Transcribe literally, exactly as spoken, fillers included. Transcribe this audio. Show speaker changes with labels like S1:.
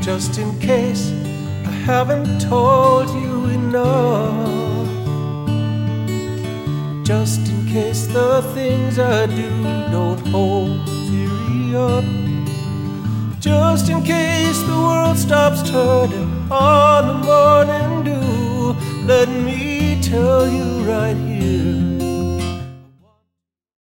S1: just in case I haven't told you enough, just in case the things I do don't hold theory up, just in case the world stops turning on the morning dew. Let me tell you right here,